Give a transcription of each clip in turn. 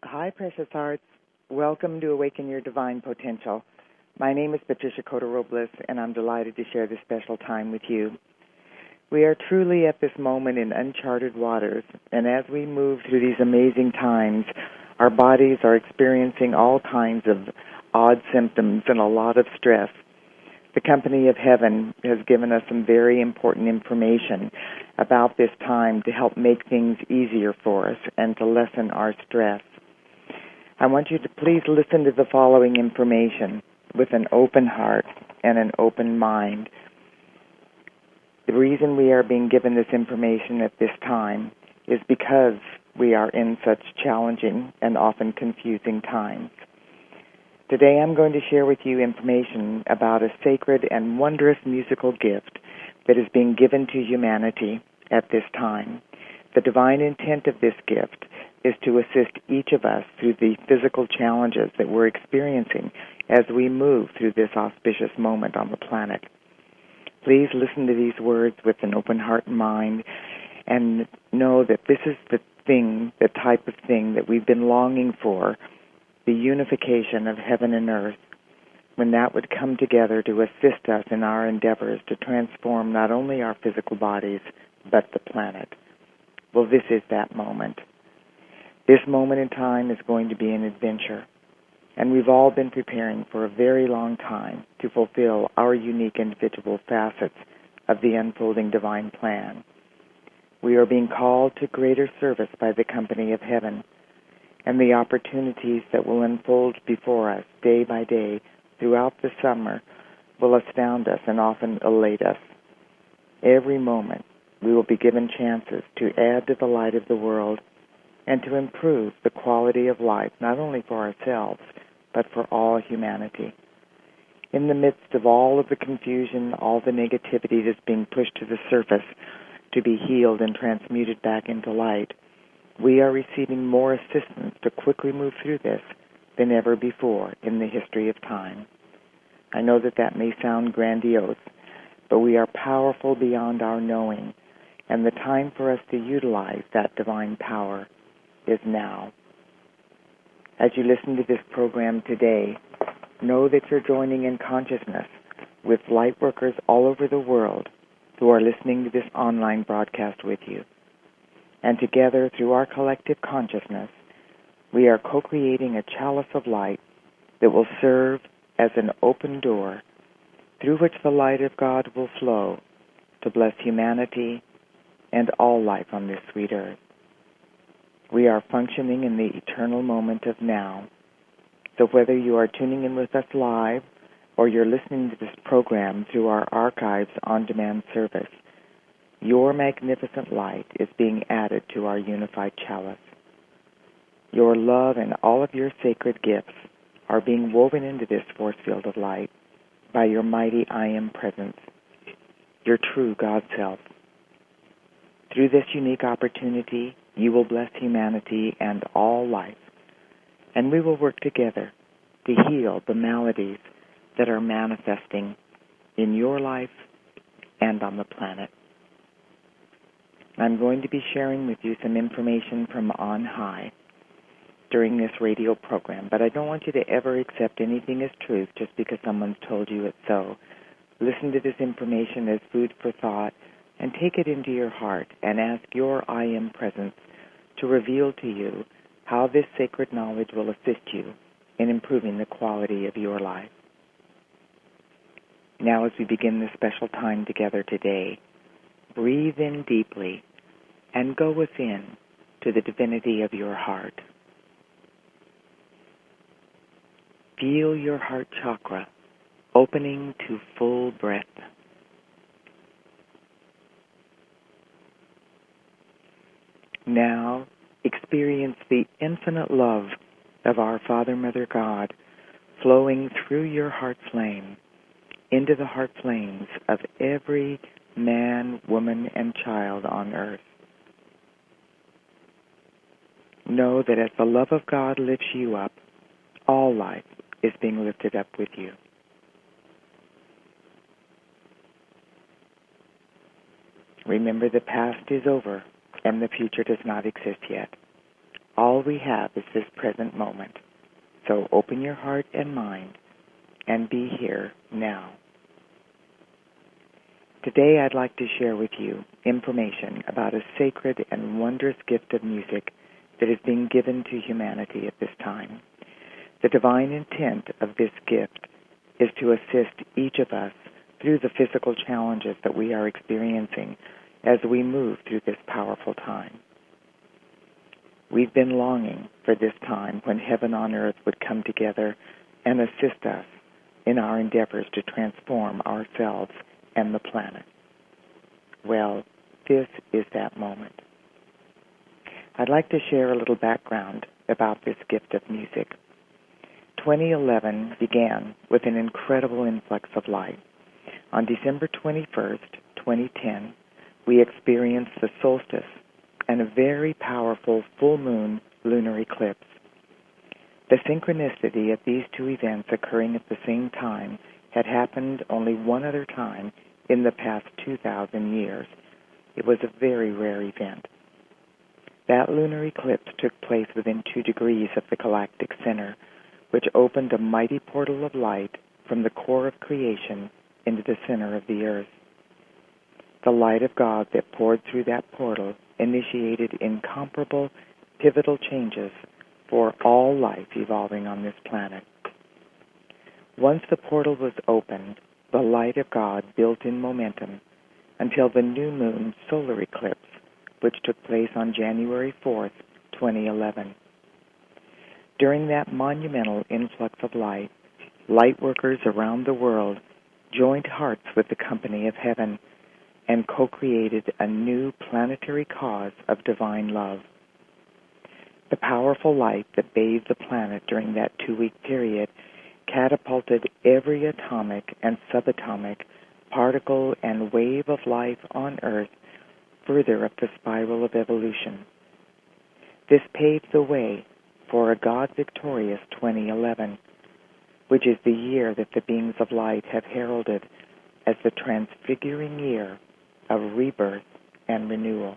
Hi, precious hearts. Welcome to Awaken Your Divine Potential. My name is Patricia Cota-Robles, and I'm delighted to share this special time with you. We are truly at this moment in uncharted waters, and as we move through these amazing times, our bodies are experiencing all kinds of odd symptoms and a lot of stress. The Company of Heaven has given us some very important information about this time to help make things easier for us and to lessen our stress. I want you to please listen to the following information with an open heart and an open mind. The reason we are being given this information at this time is because we are in such challenging and often confusing times. Today I'm going to share with you information about a sacred and wondrous musical gift that is being given to humanity at this time. The divine intent of this gift is to assist each of us through the physical challenges that we're experiencing as we move through this auspicious moment on the planet. Please listen to these words with an open heart and mind and know that this is the type of thing that we've been longing for, the unification of heaven and earth, when that would come together to assist us in our endeavors to transform not only our physical bodies, but the planet. Well, this is that moment. This moment in time is going to be an adventure, and we've all been preparing for a very long time to fulfill our unique individual facets of the unfolding divine plan. We are being called to greater service by the Company of Heaven, and the opportunities that will unfold before us day by day throughout the summer will astound us and often elate us. Every moment we will be given chances to add to the light of the world and to improve the quality of life, not only for ourselves, but for all humanity. In the midst of all of the confusion, all the negativity that's being pushed to the surface to be healed and transmuted back into light, we are receiving more assistance to quickly move through this than ever before in the history of time. I know that may sound grandiose, but we are powerful beyond our knowing, and the time for us to utilize that divine power is now. As you listen to this program today, know that you're joining in consciousness with light workers all over the world who are listening to this online broadcast with you. And together, through our collective consciousness, we are co-creating a chalice of light that will serve as an open door through which the light of God will flow to bless humanity and all life on this sweet earth. We are functioning in the eternal moment of now. So whether you are tuning in with us live or you're listening to this program through our archives on-demand service, your magnificent light is being added to our unified chalice. Your love and all of your sacred gifts are being woven into this force field of light by your mighty I Am presence, your true God self. Through this unique opportunity, you will bless humanity and all life, and we will work together to heal the maladies that are manifesting in your life and on the planet. I'm going to be sharing with you some information from on high during this radio program, but I don't want you to ever accept anything as truth just because someone's told you it's so. Listen to this information as food for thought and take it into your heart and ask your I Am presence to reveal to you how this sacred knowledge will assist you in improving the quality of your life. Now, as we begin this special time together today, breathe in deeply and go within to the divinity of your heart. Feel your heart chakra opening to full breath. Now, experience the infinite love of our Father, Mother, God flowing through your heart flame into the heart flames of every man, woman, and child on earth. Know that as the love of God lifts you up, all life is being lifted up with you. Remember, the past is over and the future does not exist yet. All we have is this present moment. So open your heart and mind and be here now. Today I'd like to share with you information about a sacred and wondrous gift of music that is being given to humanity at this time. The divine intent of this gift is to assist each of us through the physical challenges that we are experiencing as we move through this powerful time. We've been longing for this time when heaven on earth would come together and assist us in our endeavors to transform ourselves and the planet. Well, this is that moment. I'd like to share a little background about this gift of music. 2011 began with an incredible influx of light. On December 21st, 2010, we experienced the solstice and a very powerful full moon lunar eclipse. The synchronicity of these two events occurring at the same time had happened only one other time in the past 2,000 years. It was a very rare event. That lunar eclipse took place within 2 degrees of the galactic center, which opened a mighty portal of light from the core of creation into the center of the earth. The light of God that poured through that portal initiated incomparable, pivotal changes for all life evolving on this planet. Once the portal was opened, the light of God built in momentum until the new moon solar eclipse, which took place on January 4th, 2011. During that monumental influx of light, light workers around the world joined hearts with the company of heaven and co-created a new planetary cause of divine love. The powerful light that bathed the planet during that 2-week period catapulted every atomic and subatomic particle and wave of life on Earth further up the spiral of evolution. This paved the way for a God-victorious 2011, which is the year that the beings of light have heralded as the transfiguring year of rebirth and renewal.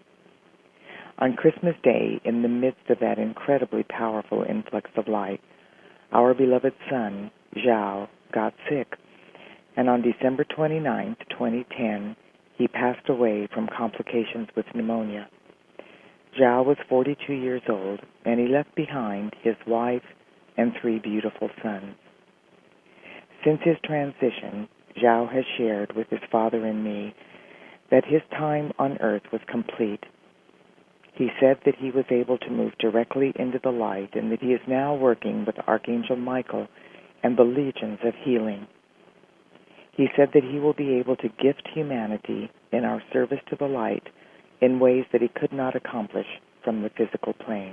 On Christmas Day, in the midst of that incredibly powerful influx of light, our beloved son, Zhao, got sick, and on December 29th, 2010, he passed away from complications with pneumonia. Zhao was 42 years old, and he left behind his wife and 3 beautiful sons. Since his transition, Zhao has shared with his father and me that his time on earth was complete. He said that he was able to move directly into the light and that he is now working with Archangel Michael and the legions of healing. He said that he will be able to gift humanity in our service to the light in ways that he could not accomplish from the physical plane.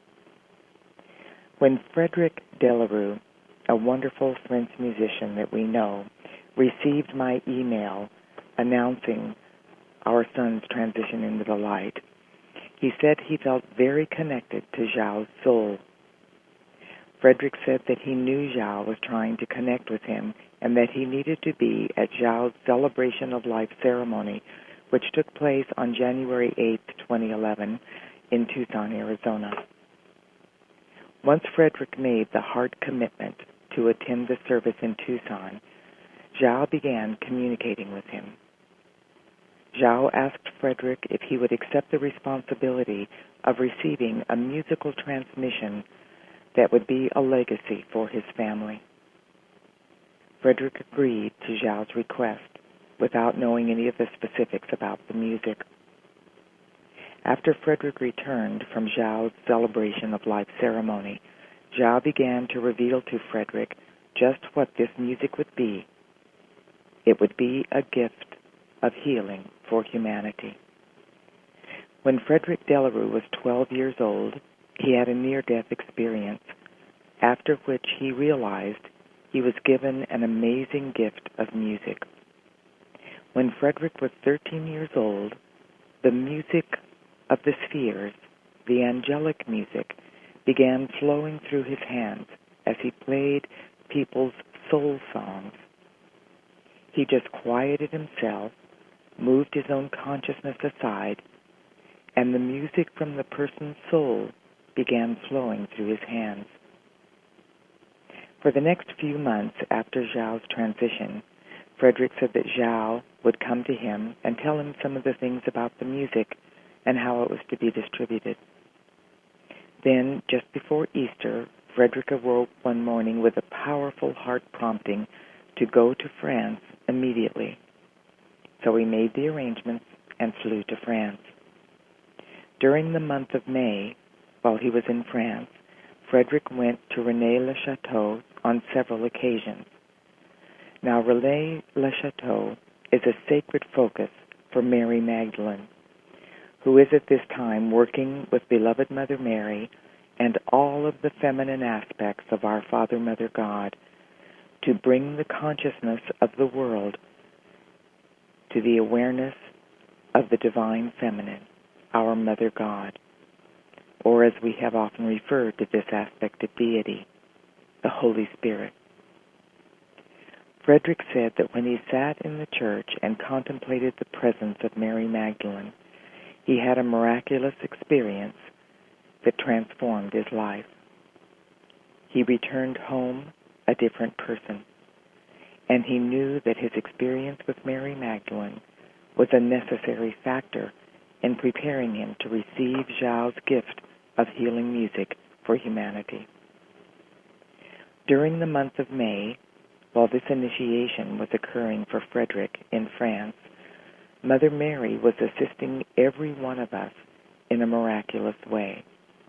When Frederick Delarue, a wonderful French musician that we know, received my email announcing our son's transition into the light, he said he felt very connected to Zhao's soul. Frederick said that he knew Zhao was trying to connect with him and that he needed to be at Zhao's Celebration of Life ceremony, which took place on January 8th, 2011, in Tucson, Arizona. Once Frederick made the hard commitment to attend the service in Tucson, Zhao began communicating with him. Zhao asked Frederick if he would accept the responsibility of receiving a musical transmission that would be a legacy for his family. Frederick agreed to Zhao's request without knowing any of the specifics about the music. After Frederick returned from Zhao's Celebration of Life ceremony, Zhao began to reveal to Frederick just what this music would be. It would be a gift of healing for humanity. When Frederick Delarue was 12 years old, he had a near-death experience, after which he realized he was given an amazing gift of music. When Frederick was 13 years old, the music of the spheres, the angelic music, began flowing through his hands as he played people's soul songs. He just quieted himself, moved his own consciousness aside, and the music from the person's soul began flowing through his hands. For the next few months after Zhao's transition, Frederick said that Zhao would come to him and tell him some of the things about the music and how it was to be distributed. Then, just before Easter, Frederick awoke one morning with a powerful heart prompting to go to France immediately. So he made the arrangements and flew to France. During the month of May, while he was in France, Frederick went to Rennes-le-Château on several occasions. Now, Rennes-le-Château is a sacred focus for Mary Magdalene, who is at this time working with beloved Mother Mary and all of the feminine aspects of our Father, Mother, God to bring the consciousness of the world to the awareness of the divine feminine, our Mother God, or as we have often referred to this aspect of deity, the Holy Spirit. Frederick said that when he sat in the church and contemplated the presence of Mary Magdalene, he had a miraculous experience that transformed his life. He returned home a different person, and he knew that his experience with Mary Magdalene was a necessary factor in preparing him to receive Zhao's gift of healing music for humanity. During the month of May, while this initiation was occurring for Frederick in France, Mother Mary was assisting every one of us in a miraculous way.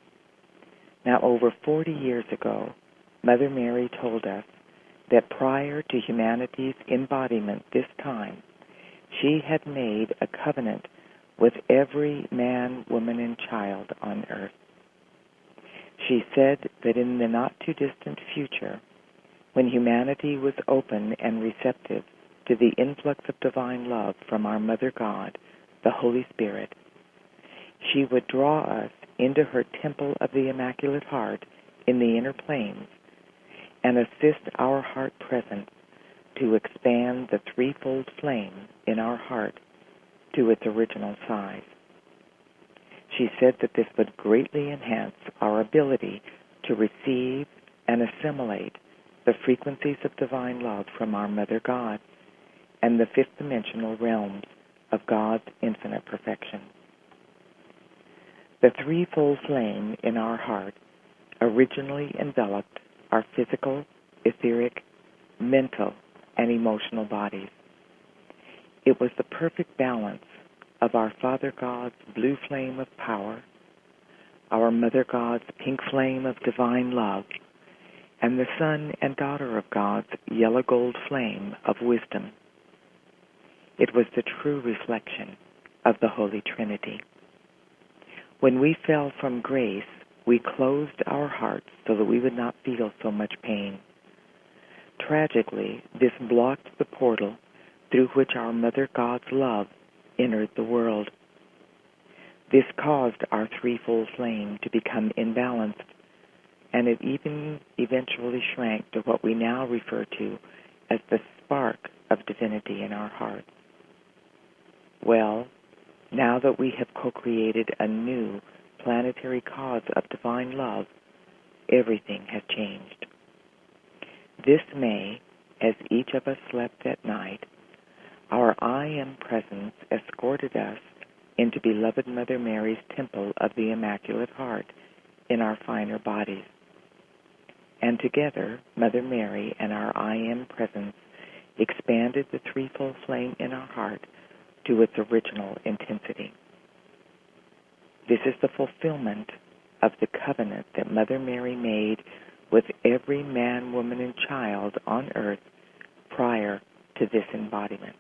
Now, over 40 years ago, Mother Mary told us that prior to humanity's embodiment this time, she had made a covenant with every man, woman, and child on earth. She said that in the not-too-distant future, when humanity was open and receptive to the influx of divine love from our Mother God, the Holy Spirit, she would draw us into her temple of the Immaculate Heart in the inner planes and assist our heart presence to expand the threefold flame in our heart to its original size. She said that this would greatly enhance our ability to receive and assimilate the frequencies of divine love from our Mother God and the fifth dimensional realms of God's infinite perfection. The threefold flame in our heart originally enveloped our physical, etheric, mental, and emotional bodies. It was the perfect balance of our Father God's blue flame of power, our Mother God's pink flame of divine love, and the Son and Daughter of God's yellow gold flame of wisdom. It was the true reflection of the Holy Trinity. When we fell from grace, we closed our hearts so that we would not feel so much pain. Tragically, this blocked the portal through which our Mother God's love entered the world. This caused our threefold flame to become imbalanced, and it even eventually shrank to what we now refer to as the spark of divinity in our hearts. Well, now that we have co-created a new planetary cause of divine love, everything has changed. This May, as each of us slept at night, our I Am presence escorted us into beloved Mother Mary's temple of the Immaculate Heart in our finer bodies. And together, Mother Mary and our I Am presence expanded the threefold flame in our heart to its original intensity. This is the fulfillment of the covenant that Mother Mary made with every man, woman, and child on earth prior to this embodiment.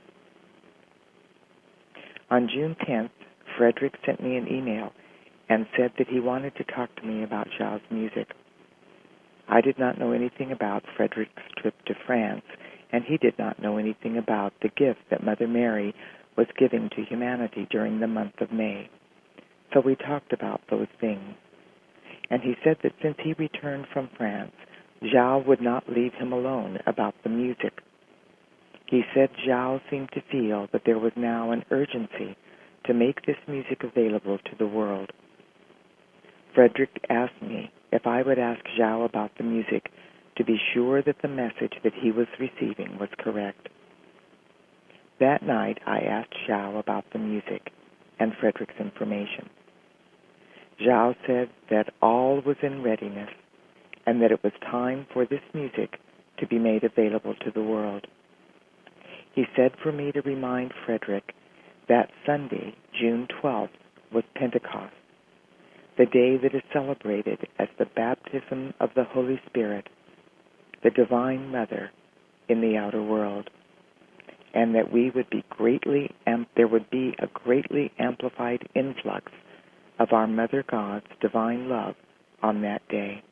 On June 10th, Frederick sent me an email and said that he wanted to talk to me about Zhao's music. I did not know anything about Frederick's trip to France, and he did not know anything about the gift that Mother Mary was giving to humanity during the month of May. So we talked about those things. And he said that since he returned from France, Zhao would not leave him alone about the music. He said Zhao seemed to feel that there was now an urgency to make this music available to the world. Frederick asked me if I would ask Zhao about the music to be sure that the message that he was receiving was correct. That night, I asked Zhao about the music and Frederick's information. Zhao said that all was in readiness and that it was time for this music to be made available to the world. He said for me to remind Frederick that Sunday, June 12th, was Pentecost, the day that is celebrated as the baptism of the Holy Spirit, the Divine Mother, in the outer world, and that there would be a greatly amplified influx of our Mother God's divine love on that day.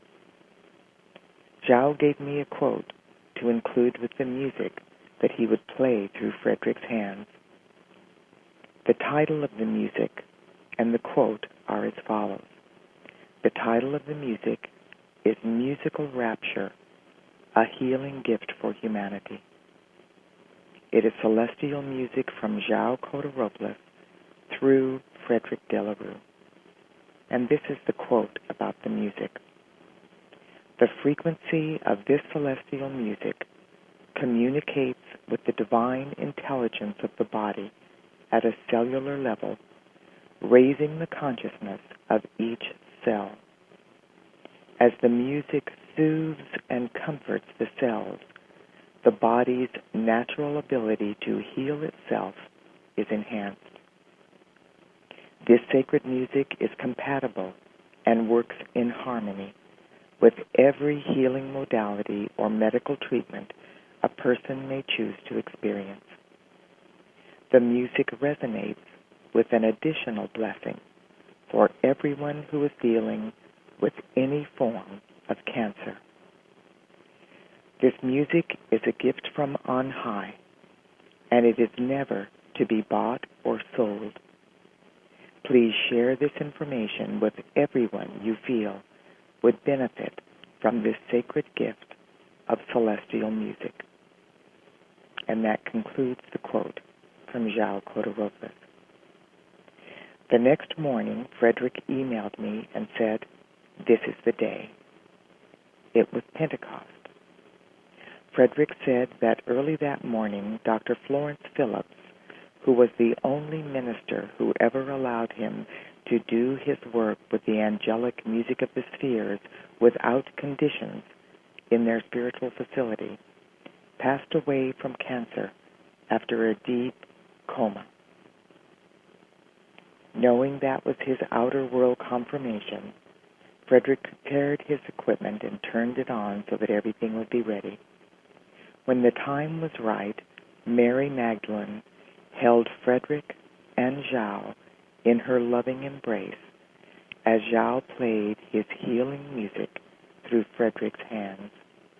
Zhao gave me a quote to include with the music that he would play through Frederick's hands. The title of the music and the quote are as follows. The title of the music is Musical Rapture, a Healing Gift for Humanity. It is celestial music from Zhao Cota-Robles through Frederick Delarue. And this is the quote about the music. The frequency of this celestial music communicates with the divine intelligence of the body at a cellular level, raising the consciousness of each cell. As the music soothes and comforts the cells, the body's natural ability to heal itself is enhanced. This sacred music is compatible and works in harmony with every healing modality or medical treatment a person may choose to experience. The music resonates with an additional blessing for everyone who is dealing with any form of cancer. This music is a gift from on high, and it is never to be bought or sold. Please share this information with everyone you feel would benefit from this sacred gift of celestial music. And that concludes the quote from Zhao Cota-Robles. The next morning, Frederick emailed me and said, "This is the day." It was Pentecost. Frederick said that early that morning, Dr. Florence Phillips, who was the only minister who ever allowed him to do his work with the angelic music of the spheres without conditions in their spiritual facility, passed away from cancer after a deep coma. Knowing that was his outer world confirmation, Frederick prepared his equipment and turned it on so that everything would be ready. When the time was right, Mary Magdalene held Frederick and Zhao in her loving embrace as Zhao played his healing music through Frederick's hands.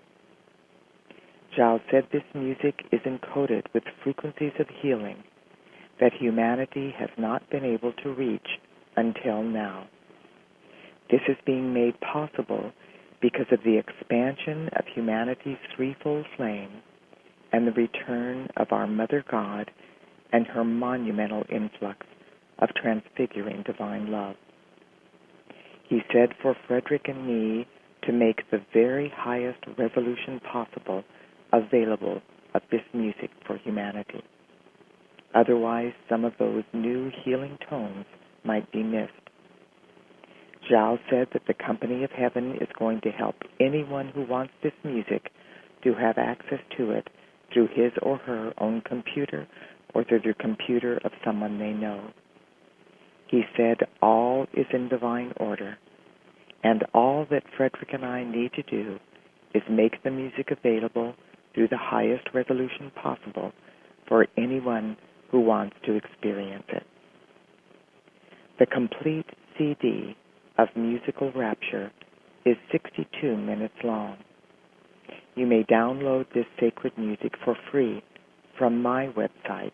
Zhao said this music is encoded with frequencies of healing that humanity has not been able to reach until now. This is being made possible because of the expansion of humanity's threefold flame and the return of our Mother God and her monumental influx of transfiguring divine love. He said for Frederick and me to make the very highest resolution possible available of this music for humanity. Otherwise, some of those new healing tones might be missed. Zhao said that the Company of Heaven is going to help anyone who wants this music to have access to it through his or her own computer or through the computer of someone they know. He said all is in divine order, and all that Frederick and I need to do is make the music available through the highest resolution possible for anyone who wants to experience it. The complete CD of Musical Rapture is 62 minutes long. You may download this sacred music for free from my website,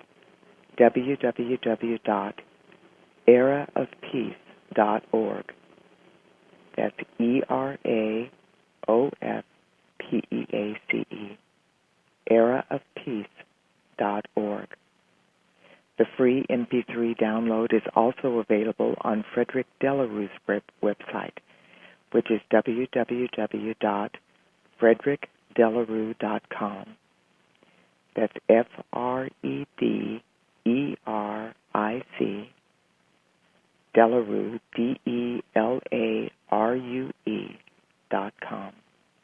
www.eraofpeace.org. That's ERAOFPEACE, eraofpeace.org. The free MP3 download is also available on Frederick Delarue's website, which is www.frederickdelarue.com. That's FREDERIC, Delarue, DELARUE.com.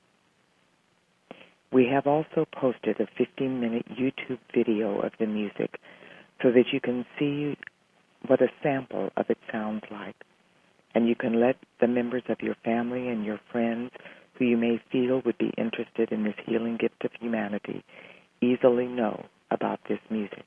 We have also posted a 15-minute YouTube video of the music so that you can see what a sample of it sounds like, and you can let the members of your family and your friends who you may feel would be interested in this healing gift of humanity easily know about this music.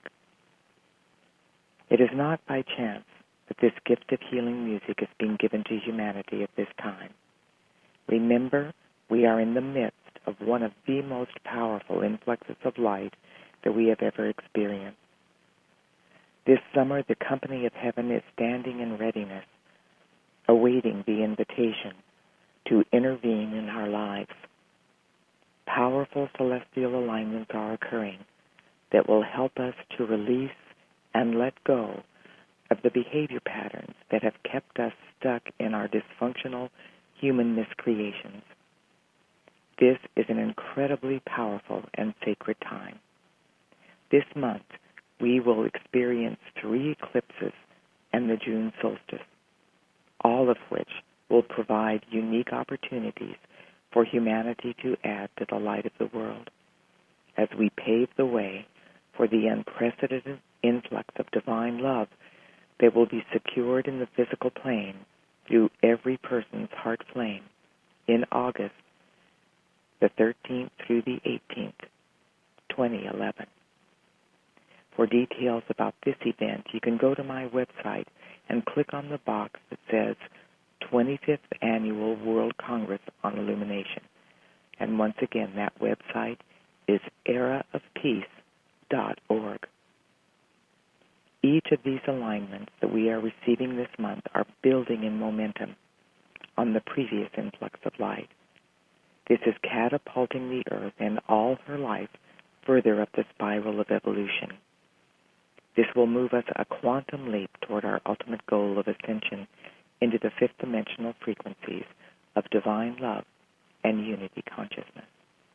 It is not by chance that this gift of healing music is being given to humanity at this time. Remember, we are in the midst of one of the most powerful influxes of light that we have ever experienced. This summer, the company of heaven is standing in readiness, awaiting the invitation to intervene in our lives. Powerful celestial alignments are occurring that will help us to release and let go of the behavior patterns that have kept us stuck in our dysfunctional human miscreations. This is an incredibly powerful and sacred time. This month, we will experience 3 eclipses and the June solstice, all of which will provide unique opportunities for humanity to add to the light of the world as we pave the way for the unprecedented influx of divine love that will be secured in the physical plane through every person's heart flame in August the 13th through the 18th, 2011. For details about this event, you can go to my website and click on the box that says 25th Annual World Congress on Illumination. And once again, that website is eraofpeace.org. Each of these alignments that we are receiving this month are building in momentum on the previous influx of light. This is catapulting the Earth and all her life further up the spiral of evolution. This will move us a quantum leap toward our ultimate goal of ascension into the fifth dimensional frequencies of divine love and unity consciousness.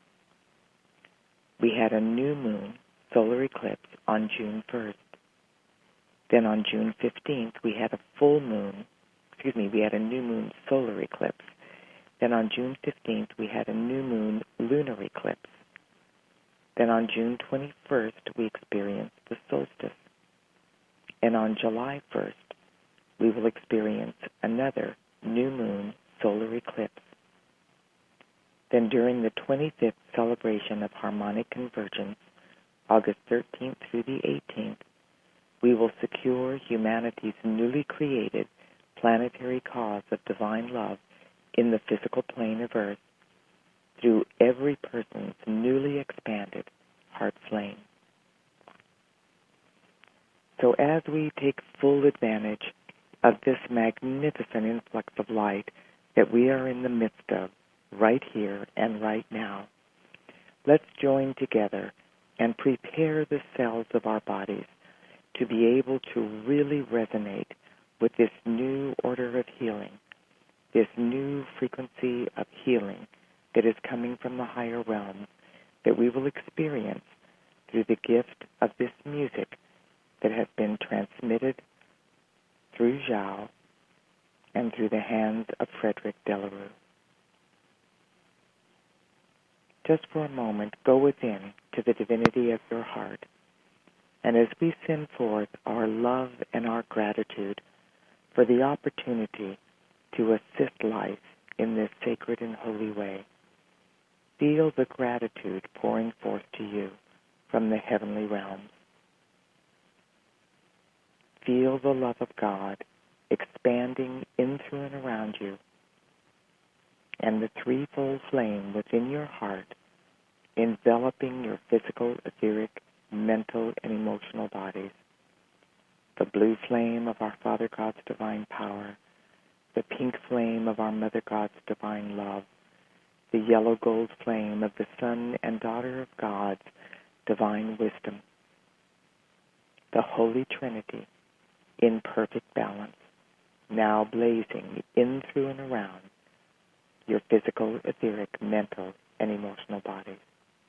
We had a new moon solar eclipse on June 1st. Then on June 15th, we had a new moon solar eclipse. Then on June 15th, we had a new moon lunar eclipse. Then on June 21st, we experienced the solstice. And on July 1st, we will experience another new moon solar eclipse. Then during the 25th celebration of harmonic convergence, August 13th through the 18th, we will secure humanity's newly created planetary cause of divine love in the physical plane of Earth through every person's newly expanded heart flame. So as we take full advantage of this magnificent influx of light that we are in the midst of right here and right now, let's join together and prepare the cells of our bodies to be able to really resonate with this new order of healing, this new frequency of healing that is coming from the higher realms that we will experience through the gift of this music that has been transmitted through Zhao and through the hands of Frederick Delarue. Just for a moment, go within to the divinity of your heart, and as we send forth our love and our gratitude for the opportunity to assist life in this sacred and holy way, feel the gratitude pouring forth to you from the heavenly realms. Feel the love of God expanding in, through, and around you, and the threefold flame within your heart enveloping your physical, etheric, mental, and emotional bodies. The blue flame of our Father God's divine power, the pink flame of our Mother God's divine love, the yellow gold flame of the Son and Daughter of God's divine wisdom. the Holy Trinity in perfect balance, now blazing in, through, and around your physical, etheric, mental, and emotional bodies.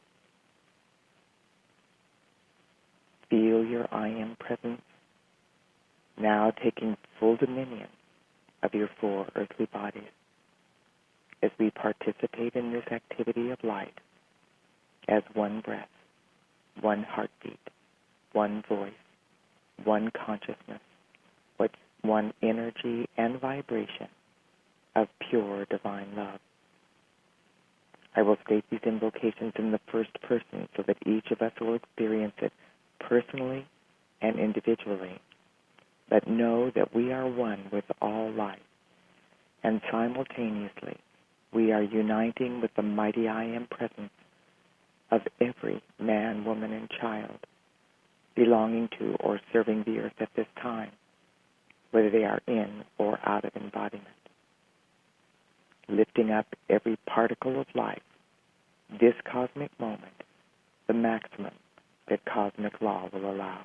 Feel your I Am presence now taking full dominion of your 4 earthly bodies as we participate in this activity of light as one breath, one heartbeat, one voice, one consciousness, one energy and vibration of pure divine love. I will state these invocations in the first person so that each of us will experience it personally and individually, but know that we are one with all life, and simultaneously we are uniting with the mighty I Am presence of every man, woman, and child belonging to or serving the earth at this time, whether they are in or out of embodiment. Lifting up every particle of life, this cosmic moment, the maximum that cosmic law will allow.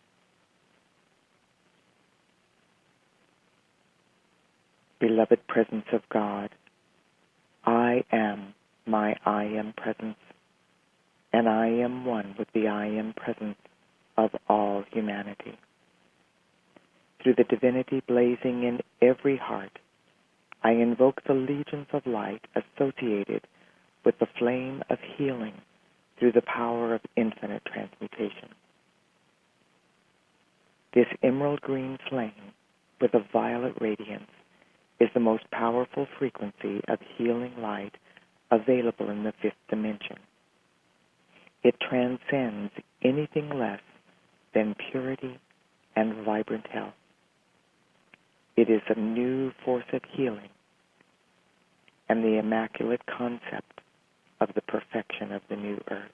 Beloved presence of God, I am my I Am presence, and I am one with the I Am presence of all humanity. Through the divinity blazing in every heart, I invoke the legions of light associated with the flame of healing through the power of infinite transmutation. This emerald green flame with a violet radiance is the most powerful frequency of healing light available in the 5th dimension. It transcends anything less than purity and vibrant health. It is a new force of healing and the immaculate concept of the perfection of the new earth.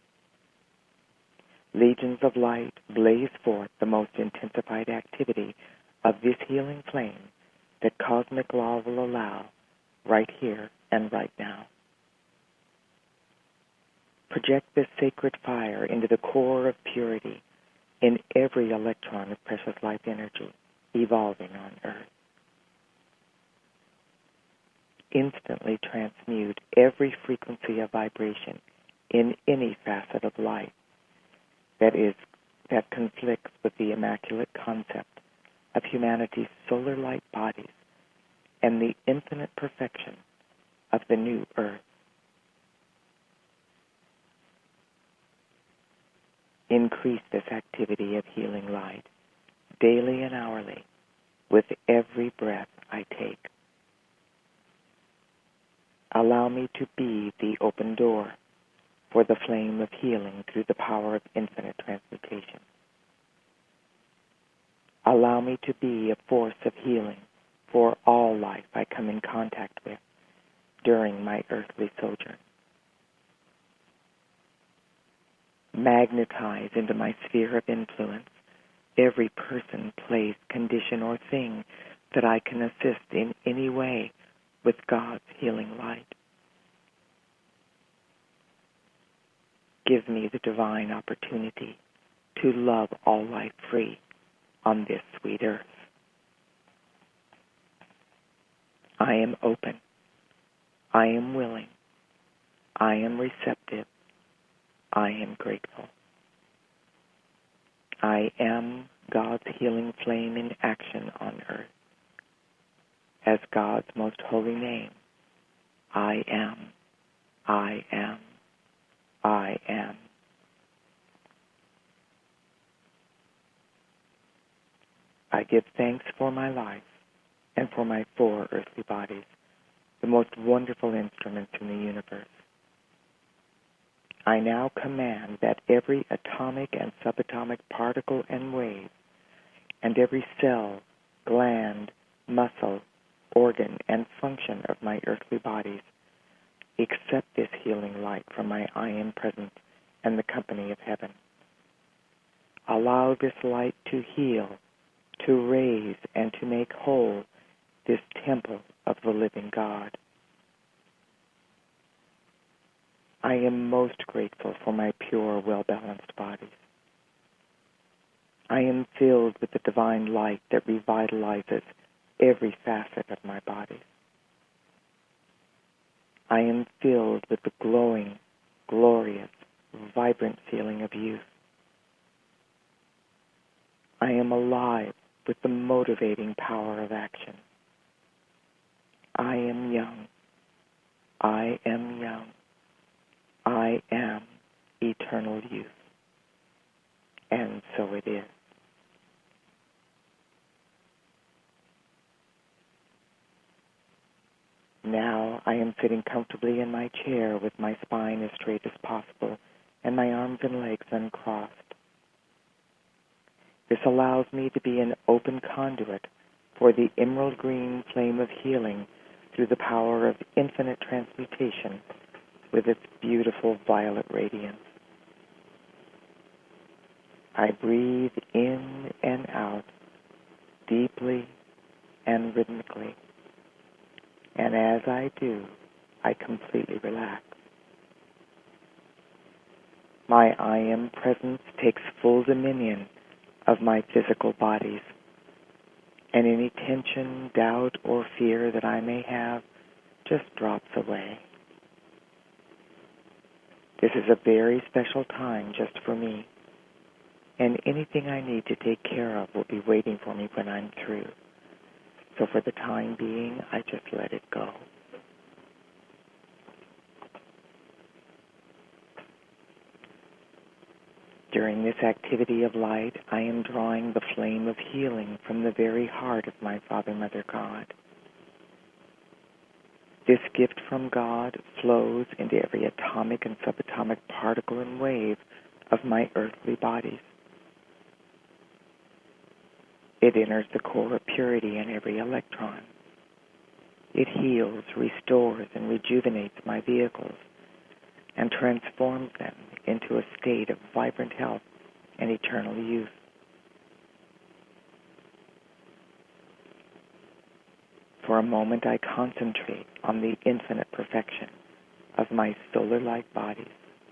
Legions of light blaze forth the most intensified activity of this healing flame that cosmic law will allow right here and right now. Project this sacred fire into the core of purity in every electron of precious life energy evolving on Earth. Instantly transmute every frequency of vibration in any facet of life that conflicts with the immaculate concept of humanity's solar light bodies and the infinite perfection of the new earth. Increase this activity of healing light daily and hourly with every breath I take. Allow me to be the open door for the flame of healing through the power of infinite transmutation. Allow me to be a force of healing for all life I come in contact with during my earthly sojourn. Magnetize into my sphere of influence every person, place, condition, or thing that I can assist in any way with God's healing light. Give me the divine opportunity to love all life free on this sweet earth. I am open. I am willing. I am receptive. I am grateful. I am God's healing flame in action on earth. As God's most holy name, I am, I am, I am. I give thanks for my life and for my 4 earthly bodies, the most wonderful instruments in the universe. I now command that every atomic and subatomic particle and wave, and every cell, gland, muscle, organ, and function of my earthly bodies accept this healing light from my I Am presence and the company of heaven. Allow this light to heal, to raise, and to make whole this temple of the living God. I am most grateful for my pure, well-balanced bodies. I am filled with the divine light that revitalizes every facet of my body. I am filled with the glowing, glorious, vibrant feeling of youth. I am alive with the motivating power of action. I am young. I am young. I am eternal youth. And so it is. Now I am sitting comfortably in my chair with my spine as straight as possible and my arms and legs uncrossed. This allows me to be an open conduit for the emerald green flame of healing through the power of infinite transmutation with its beautiful violet radiance. I breathe in and out deeply and rhythmically. And as I do, I completely relax. My I Am presence takes full dominion of my physical bodies, and any tension, doubt, or fear that I may have just drops away. This is a very special time just for me, and anything I need to take care of will be waiting for me when I'm through. So for the time being, I just let it go. During this activity of light, I am drawing the flame of healing from the very heart of my Father, Mother, God. This gift from God flows into every atomic and subatomic particle and wave of my earthly bodies. It enters the core of purity in every electron. It heals, restores, and rejuvenates my vehicles and transforms them into a state of vibrant health and eternal youth. For a moment, I concentrate on the infinite perfection of my solar-like bodies.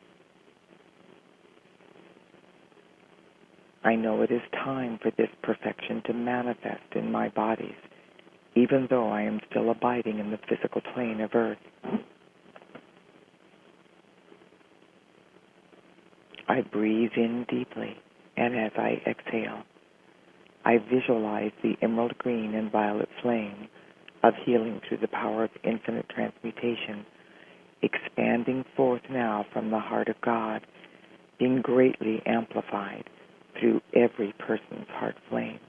I know it is time for this perfection to manifest in my bodies, even though I am still abiding in the physical plane of Earth. I breathe in deeply, and as I exhale, I visualize the emerald green and violet flame of healing through the power of infinite transmutation, expanding forth now from the heart of God, being greatly amplified through every person's heart flame.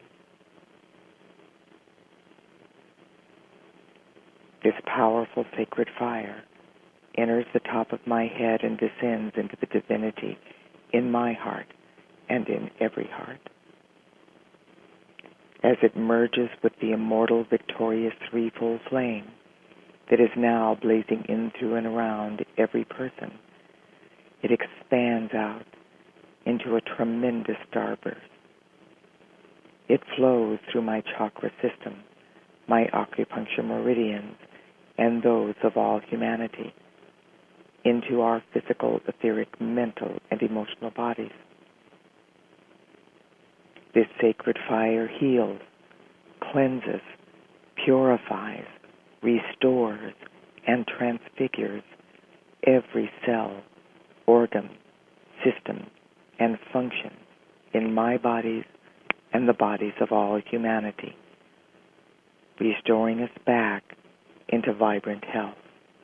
This powerful sacred fire enters the top of my head and descends into the divinity in my heart and in every heart. As it merges with the immortal, victorious threefold flame that is now blazing in through and around every person, it expands out into a tremendous starburst. It flows through my chakra system, my acupuncture meridians, and those of all humanity, into our physical, etheric, mental, and emotional bodies. This sacred fire heals, cleanses, purifies, restores, and transfigures every cell, organ, system, and function in my bodies and the bodies of all humanity, restoring us back into vibrant health.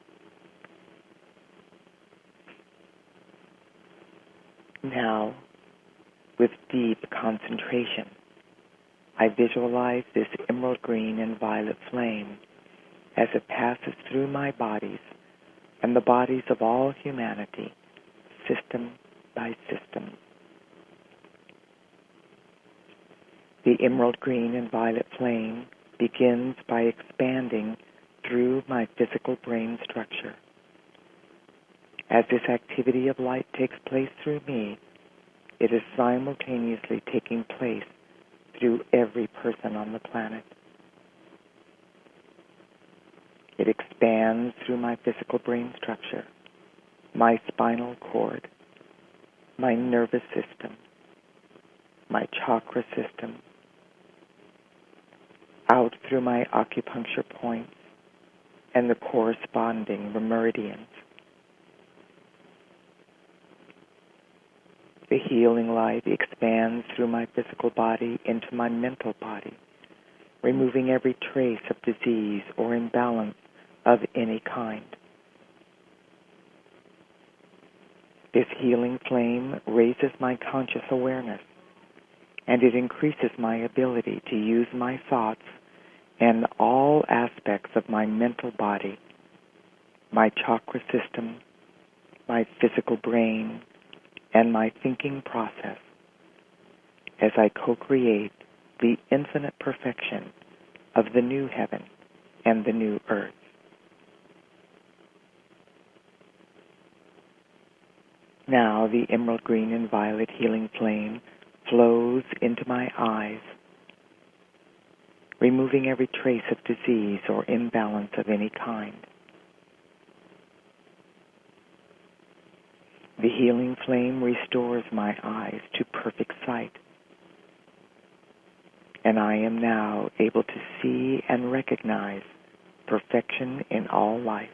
Now, with deep concentration, I visualize this emerald green and violet flame as it passes through my bodies and the bodies of all humanity, system by system. The emerald green and violet flame begins by expanding through my physical brain structure. As this activity of light takes place through me, it is simultaneously taking place through every person on the planet. It expands through my physical brain structure, my spinal cord, my nervous system, my chakra system, out through my acupuncture points and the corresponding meridians. The healing light expands through my physical body into my mental body, removing every trace of disease or imbalance of any kind. This healing flame raises my conscious awareness, and it increases my ability to use my thoughts and all aspects of my mental body, my chakra system, my physical brain, and my thinking process as I co-create the infinite perfection of the new heaven and the new earth. Now the emerald green and violet healing flame flows into my eyes, removing every trace of disease or imbalance of any kind. The healing flame restores my eyes to perfect sight, and I am now able to see and recognize perfection in all life.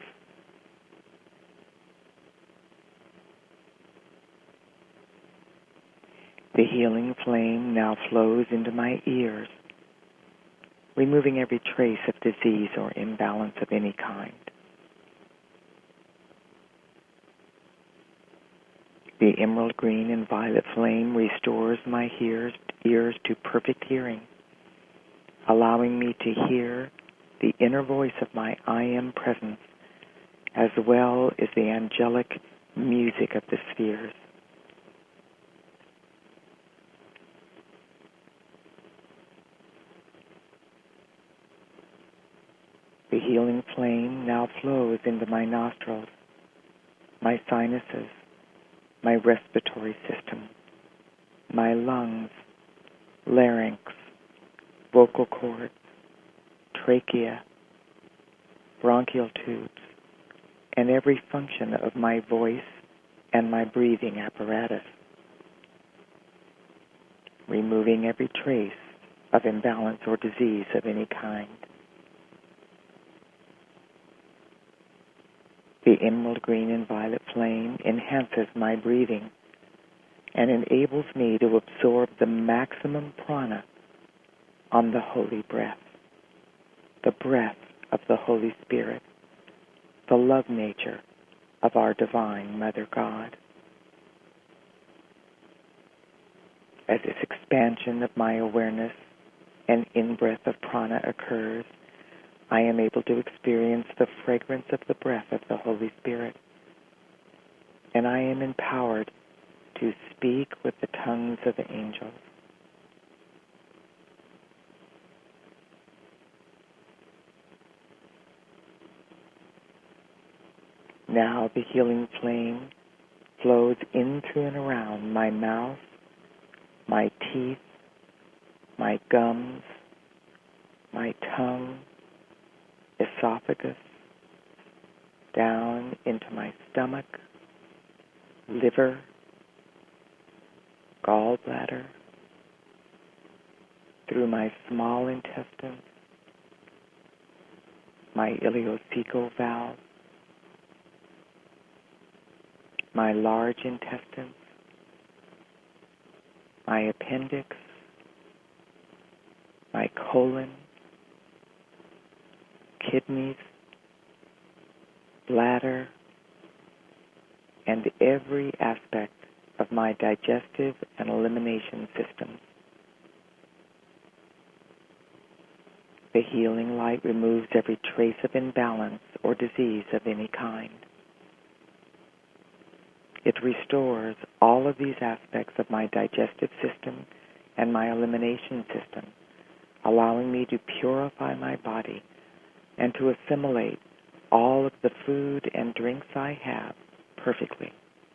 The healing flame now flows into my ears, removing every trace of disease or imbalance of any kind. The emerald green and violet flame restores my ears to perfect hearing, allowing me to hear the inner voice of my I Am presence, as well as the angelic music of the spheres. The healing flame now flows into my nostrils, my sinuses, my respiratory system, my lungs, larynx, vocal cords, trachea, bronchial tubes, and every function of my voice and my breathing apparatus, removing every trace of imbalance or disease of any kind. The emerald green and violet flame enhances my breathing and enables me to absorb the maximum prana on the holy breath, the breath of the Holy Spirit, the love nature of our divine Mother God. As this expansion of my awareness and in-breath of prana occurs, I am able to experience the fragrance of the breath of the Holy Spirit, and I am empowered to speak with the tongues of the angels. Now the healing flame flows in through and around my mouth, my teeth, my gums, my tongue, esophagus, down into my stomach, liver, gallbladder, through my small intestine, my ileocecal valve, my large intestines, my appendix, my colon, kidneys, bladder, and every aspect of my digestive and elimination systems. The healing light removes every trace of imbalance or disease of any kind. It restores all of these aspects of my digestive system and my elimination system, allowing me to purify my body and to assimilate all of the food and drinks I have perfectly.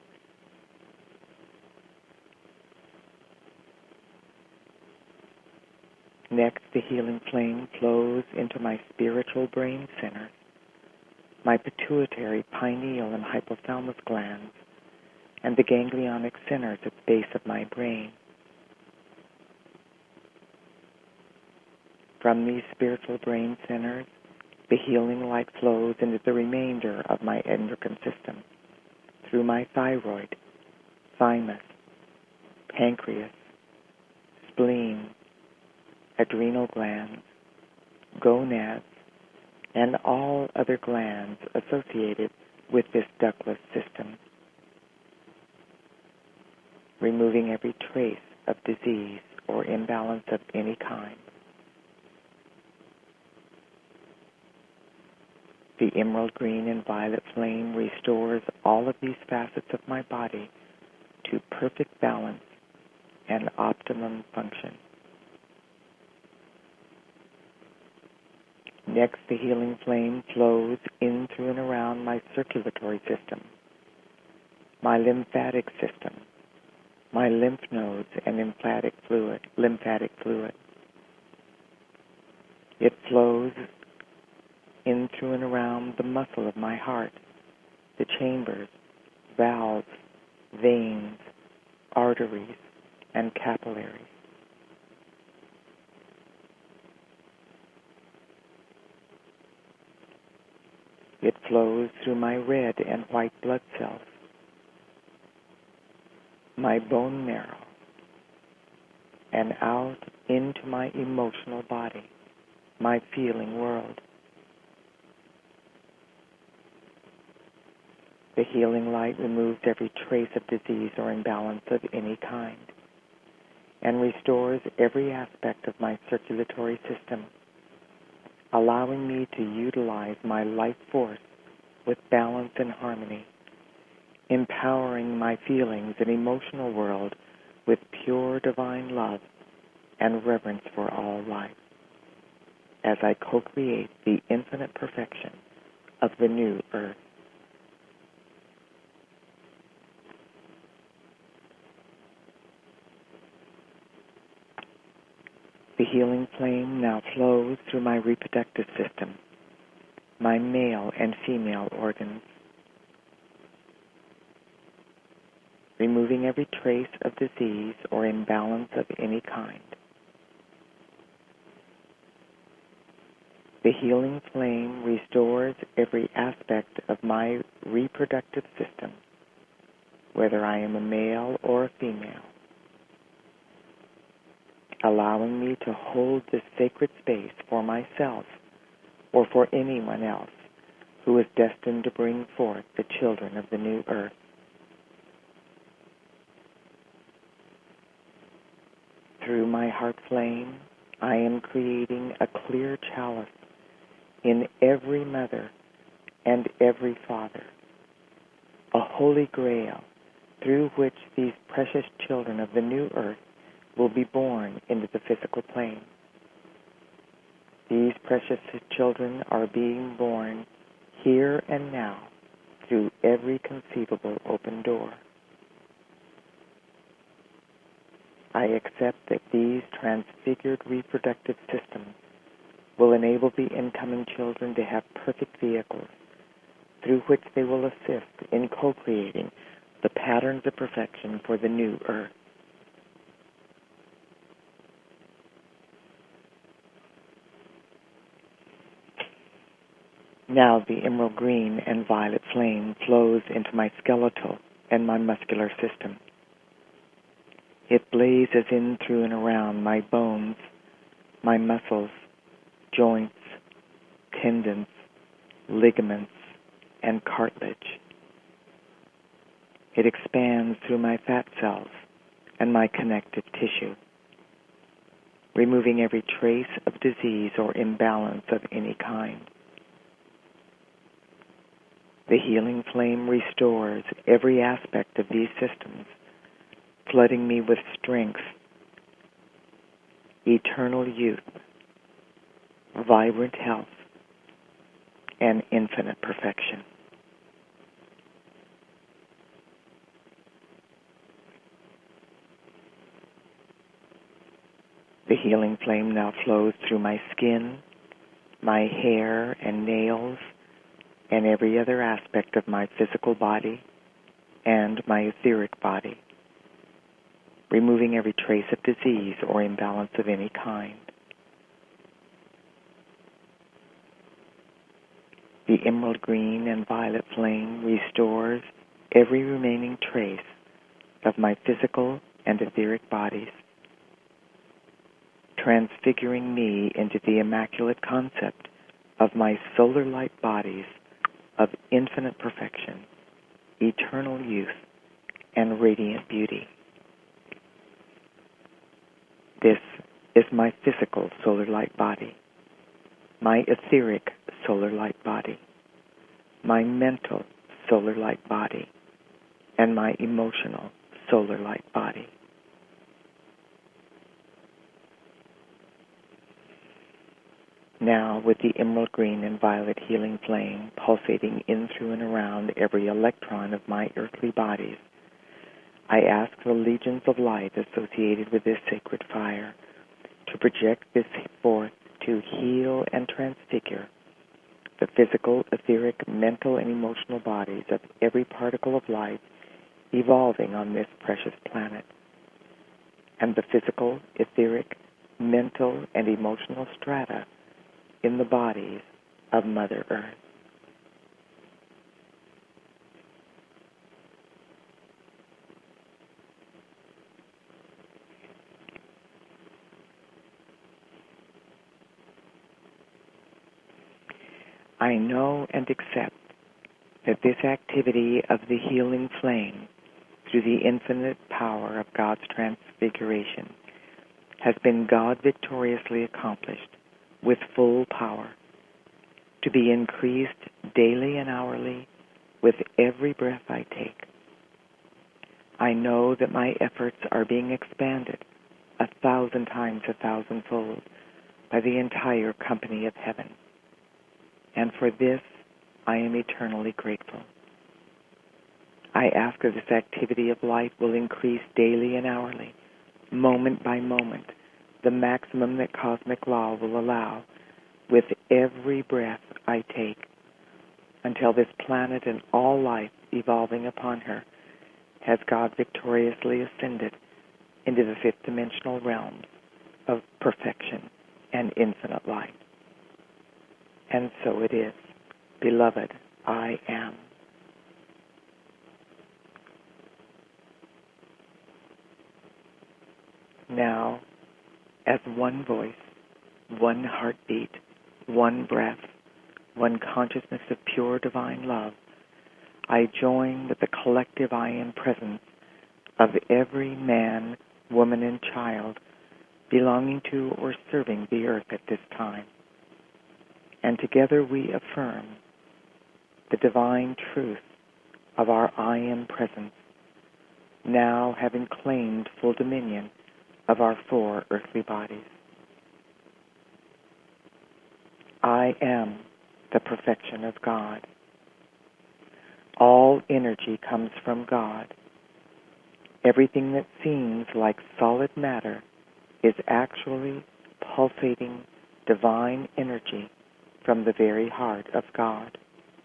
Next, the healing flame flows into my spiritual brain centers, my pituitary, pineal, and hypothalamus glands, and the ganglionic centers at the base of my brain. From these spiritual brain centers, the healing light flows into the remainder of my endocrine system, through my thyroid, thymus, pancreas, spleen, adrenal glands, gonads, and all other glands associated with this ductless system, removing every trace of disease or imbalance of any kind. The emerald green and violet flame restores all of these facets of my body to perfect balance and optimum function. Next, the healing flame flows in through and around my circulatory system, my lymphatic system, my lymph nodes and lymphatic fluid. It flows in through and around the muscle of my heart, the chambers, valves, veins, arteries, and capillaries. It flows through my red and white blood cells, my bone marrow, and out into my emotional body, my feeling world. The healing light removes every trace of disease or imbalance of any kind and restores every aspect of my circulatory system, allowing me to utilize my life force with balance and harmony, empowering my feelings and emotional world with pure divine love and reverence for all life, as I co-create the infinite perfection of the new earth. The healing flame now flows through my reproductive system, my male and female organs, removing every trace of disease or imbalance of any kind. The healing flame restores every aspect of my reproductive system, whether I am a male or a female, allowing me to hold this sacred space for myself or for anyone else who is destined to bring forth the children of the new earth. Through my heart flame, I am creating a clear chalice in every mother and every father, a holy grail through which these precious children of the new earth will be born into the physical plane. These precious children are being born here and now through every conceivable open door. I accept that these transfigured reproductive systems will enable the incoming children to have perfect vehicles through which they will assist in co-creating the patterns of perfection for the new earth. Now the emerald green and violet flame flows into my skeletal and my muscular system. It blazes in through and around my bones, my muscles, joints, tendons, ligaments, and cartilage. It expands through my fat cells and my connective tissue, removing every trace of disease or imbalance of any kind. The healing flame restores every aspect of these systems, flooding me with strength, eternal youth, vibrant health, and infinite perfection. The healing flame now flows through my skin, my hair and nails, and every other aspect of my physical body and my etheric body, removing every trace of disease or imbalance of any kind. The emerald green and violet flame restores every remaining trace of my physical and etheric bodies, transfiguring me into the immaculate concept of my solar light bodies of infinite perfection, eternal youth, and radiant beauty. This is my physical solar light body, my etheric solar light body, my mental solar light body, and my emotional solar light body. Now, with the emerald green and violet healing flame pulsating in through and around every electron of my earthly bodies, I ask the legions of light associated with this sacred fire to project this forth to heal and transfigure the physical, etheric, mental, and emotional bodies of every particle of life evolving on this precious planet, and the physical, etheric, mental, and emotional strata in the bodies of Mother Earth. I know and accept that this activity of the healing flame through the infinite power of God's transfiguration has been God victoriously accomplished with full power, to be increased daily and hourly with every breath I take. I know that my efforts are being expanded 1,000 times 1,000-fold by the entire company of heaven, and for this I am eternally grateful. I ask that this activity of light will increase daily and hourly, moment by moment, the maximum that cosmic law will allow with every breath I take, until this planet and all life evolving upon her has God victoriously ascended into the fifth dimensional realms of perfection and infinite light. And so it is. Beloved, I am. Now, as one voice, one heartbeat, one breath, one consciousness of pure divine love, I join with the collective I am presence of every man, woman, and child belonging to or serving the earth at this time. And together we affirm the divine truth of our I am presence, now having claimed full dominion of our 4 earthly bodies. I am the perfection of God. All energy comes from God. Everything that seems like solid matter is actually pulsating divine energy from the very heart of God.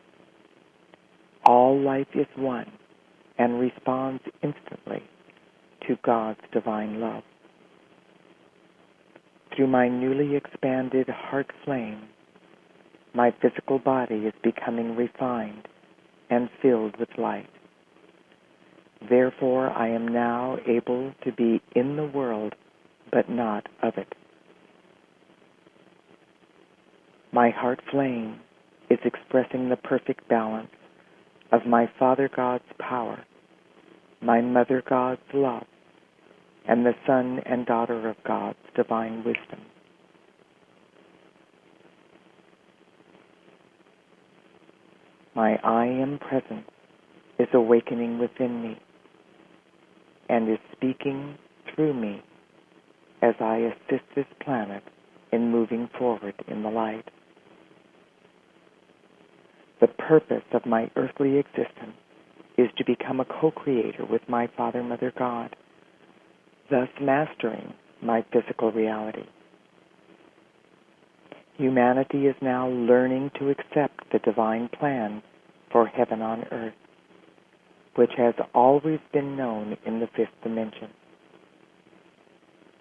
All life is one and responds instantly to God's divine love. Through my newly expanded heart flame, my physical body is becoming refined and filled with light. Therefore, I am now able to be in the world, but not of it. My heart flame is expressing the perfect balance of my Father God's power, my Mother God's love, and the Son and Daughter of God's divine wisdom. My I am presence is awakening within me and is speaking through me as I assist this planet in moving forward in the light. The purpose of my earthly existence is to become a co-creator with my Father, Mother God, thus mastering my physical reality. Humanity is now learning to accept the divine plan for heaven on earth, which has always been known in the fifth dimension.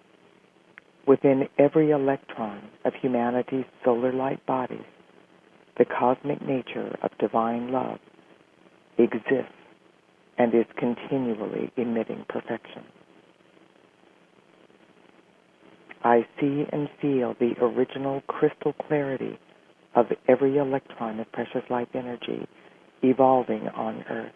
Within every electron of humanity's solar light bodies The cosmic nature of divine love exists and is continually emitting perfection. I see and feel the original crystal clarity of every electron of precious life energy evolving on Earth.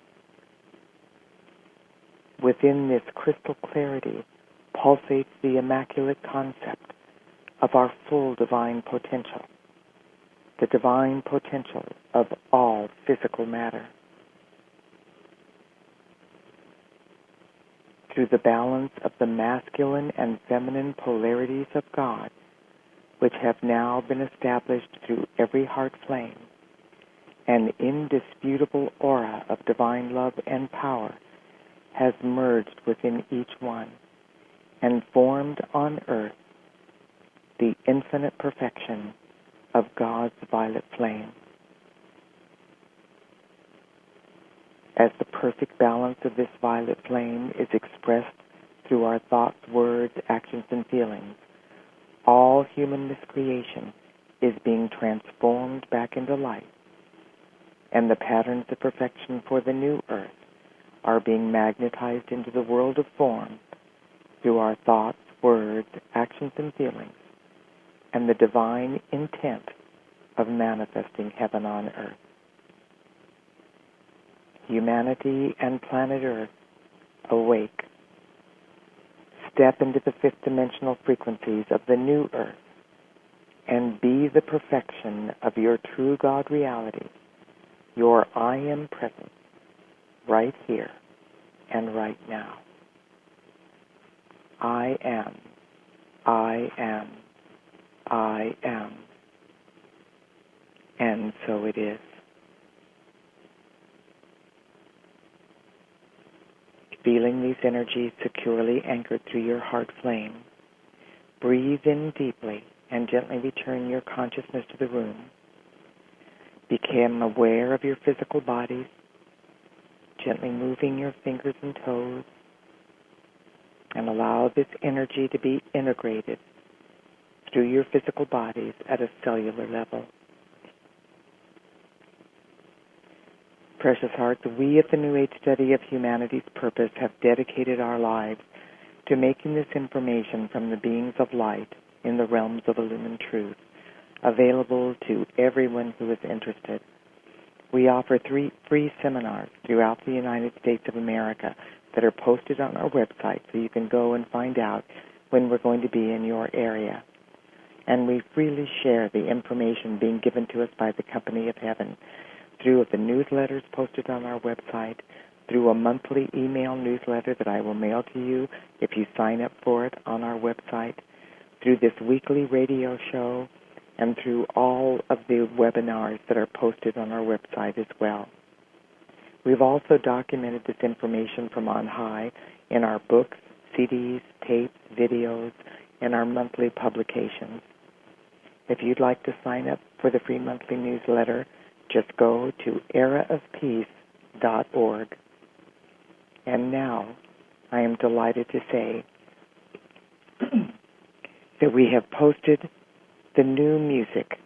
Within this crystal clarity pulsates the immaculate concept of our full divine potential, the divine potential of all physical matter. Through the balance of the masculine and feminine polarities of God, which have now been established through every heart flame, an indisputable aura of divine love and power has merged within each one and formed on earth the infinite perfection of God's violet flame. As the perfect balance of this violet flame is expressed through our thoughts, words, actions, and feelings, all human miscreation is being transformed back into light, and the patterns of perfection for the new earth are being magnetized into the world of form through our thoughts, words, actions, and feelings, and the divine intent of manifesting heaven on earth. Humanity and planet Earth, awake. Step into the fifth dimensional frequencies of the new earth and be the perfection of your true God reality, your I am presence, right here and right now. I am, I am, I am. And so it is. Feeling these energies securely anchored through your heart flame, breathe in deeply and gently return your consciousness to the room. Become aware of your physical bodies, gently moving your fingers and toes, and allow this energy to be integrated through your physical bodies at a cellular level. Precious hearts, we at the New Age Study of Humanity's Purpose have dedicated our lives to making this information from the beings of light in the realms of illumined truth available to everyone who is interested. We offer 3 free seminars throughout the United States of America that are posted on our website, so you can go and find out when we're going to be in your area. And we freely share the information being given to us by the Company of Heaven through the newsletters posted on our website, through a monthly email newsletter that I will mail to you if you sign up for it on our website, through this weekly radio show, and through all of the webinars that are posted on our website as well. We've also documented this information from on high in our books, CDs, tapes, videos, and our monthly publications. If you'd like to sign up for the free monthly newsletter, just go to eraofpeace.org. And now, I am delighted to say that we have posted the new music,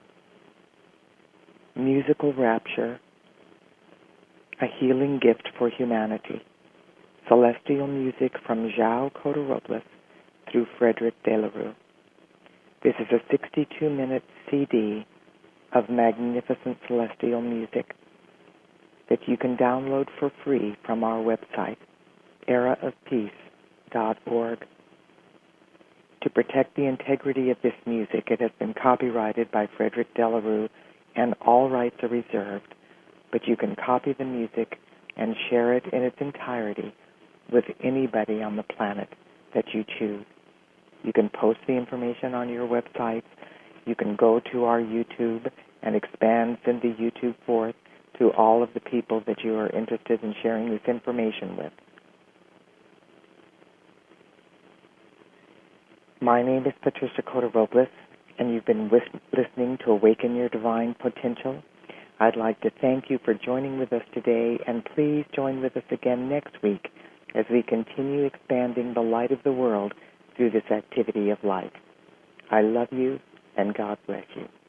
Musical Rapture, a healing gift for humanity, celestial music from João Cota-Robles through Frederick Delarue. This is a 62-minute CD of magnificent celestial music that you can download for free from our website, eraofpeace.org. To protect the integrity of this music, it has been copyrighted by Frederick Delarue, and all rights are reserved, but you can copy the music and share it in its entirety with anybody on the planet that you choose. You can post the information on your website. You can go to our YouTube and send the YouTube forth to all of the people that you are interested in sharing this information with. My name is Patricia Cota-Robles, and you've been listening to Awaken Your Divine Potential. I'd like to thank you for joining with us today, and please join with us again next week as we continue expanding the light of the world through this activity of light. I love you, and God bless you.